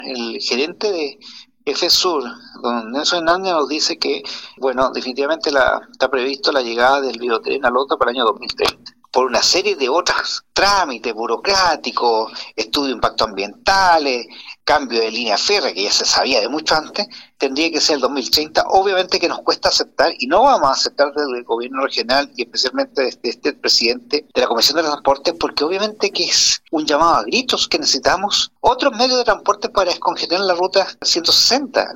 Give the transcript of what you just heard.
El gerente de FSUR, don Nelson Hernández, nos dice que, bueno, definitivamente está previsto la llegada del biotren a Lota para el año 2030. Por una serie de otros trámites burocráticos, estudio de impacto ambientales, cambio de línea férrea, que ya se sabía de mucho antes, tendría que ser el 2030. Obviamente que nos cuesta aceptar, y no vamos a aceptar desde el gobierno regional, y especialmente desde este presidente de la Comisión de Transporte, porque obviamente que es un llamado a gritos que necesitamos otros medios de transporte para descongestionar la ruta 160.